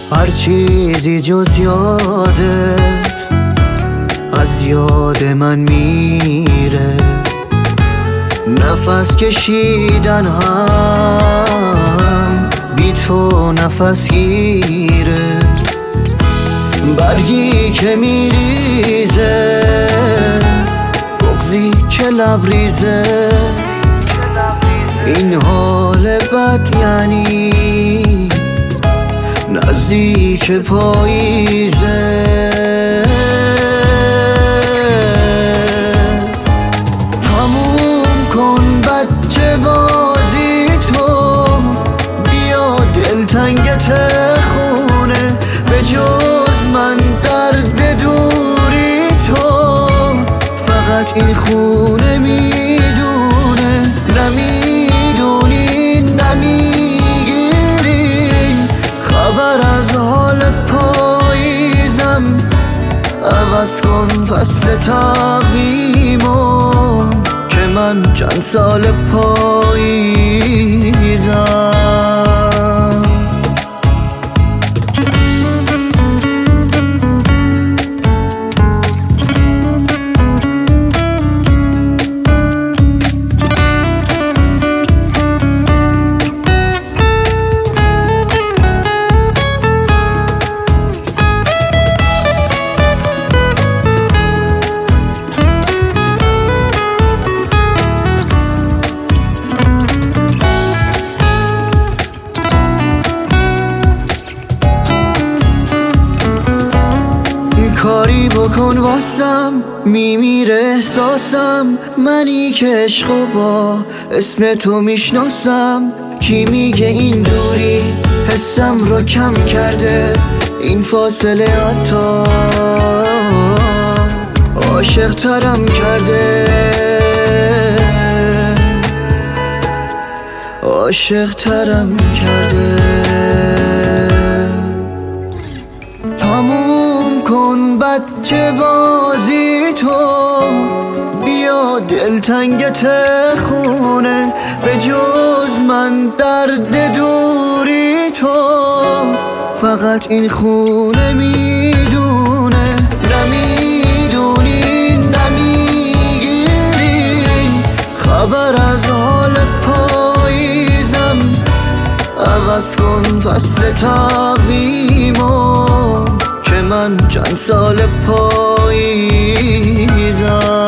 هر چیزی جز یادت از یاد من میره. نفس کشیدن هم بی تو نفس گیره. برگی که میریزه، بغضی که لبریزه، این حال بد یعنی نزدیک پاییزه. تموم کن بچه بازی تو، بیا دلتنگت خونه. به جز من درد دوری تو، فقط این خونه میدونه. نمیدونی نمیگیری خبر از حال پاییزم. عوض کن فصل تقویمو که من چند سال پاییزم. کاری بکن واسم، میمیره احساسم. منی که عشقو با اسم تو میشناسم. کی میگه این دوری حسم رو کم کرده؟ این فاصله حتی عاشق ترم کرده، عاشق ترم کرده. تموم کن بچه بازی تو، بیا دلتنگت خونه. به جز من درد دوری تو، فقط این خونه میدونه. نمیدونی نمیگیری خبر از حال پاییزم. عوض کن فصل تقویمو که من چند سال پاییزم.